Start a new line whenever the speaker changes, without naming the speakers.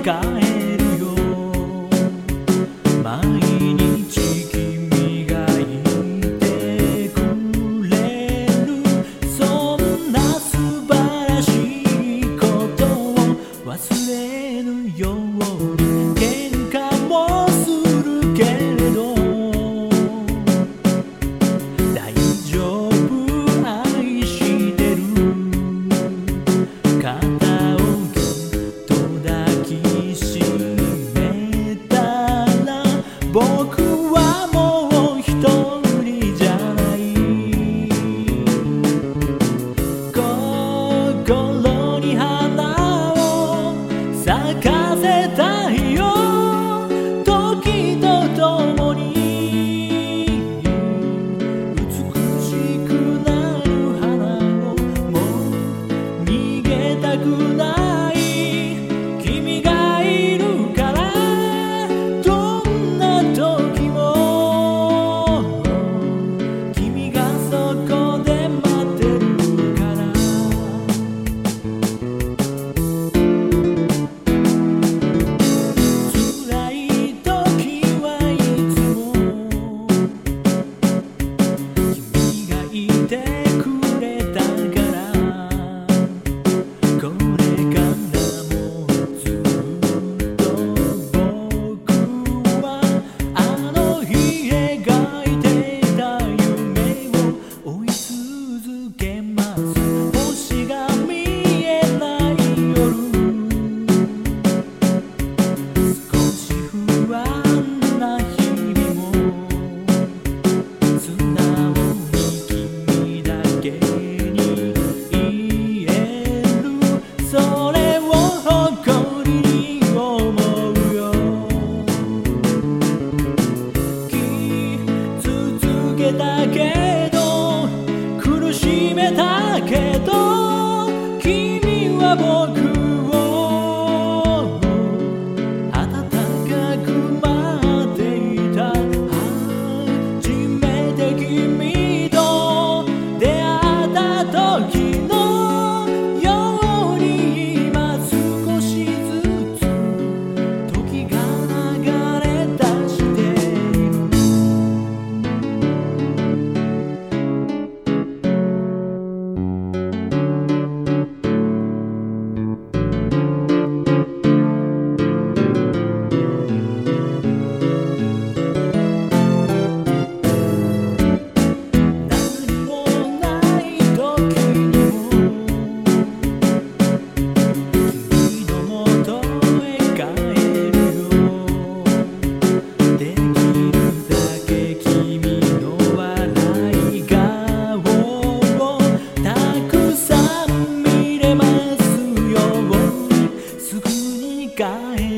帰るよ。毎日君がいてくれる、そんな素晴らしいことを忘れぬように。喧嘩もするけれど大丈夫、愛してる。肩をぎゅっと抱きしめたら、僕はもう一人じゃない。心に花を咲かせたいよ、時とともに。美しくなる花をもう逃げたくない。君がいるから、どんな時も君がそこで待ってるから。辛い時はいつも君がいてくれたから、これからもずっと僕はあの日描いていた夢を追い続けます。星が見えない夜、少し不安な日々も素直に君だけに言える。それを誇りに思うよ。傷つけたけど苦しめたけど、君は僕を温かく待っていた。初めて君と出会った時のように、今少しずつ時が流れ出している。何もない時にも君のもとへ帰るよ。できるだけ君の笑い顔をたくさん見れますように。すぐに帰